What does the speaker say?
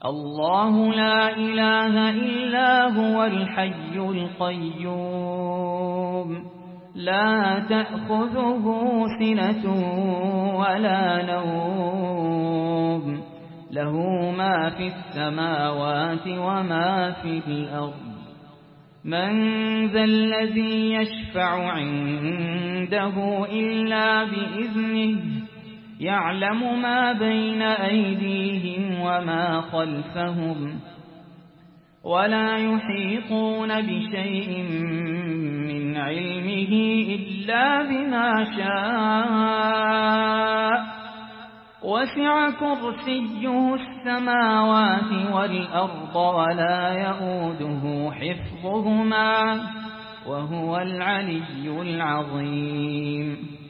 الله لا إله إلا هو الحي القيوم لا تأخذه سنة ولا نوم له ما في السماوات وما في الأرض من ذا الذي يشفع عنده إلا بإذنه يعلم ما بين أيديهم وما خلفهم ولا يحيطون بشيء من علمه إلا بما شاء وسع كرسيه السماوات والأرض ولا يئوده حفظهما وهو العلي العظيم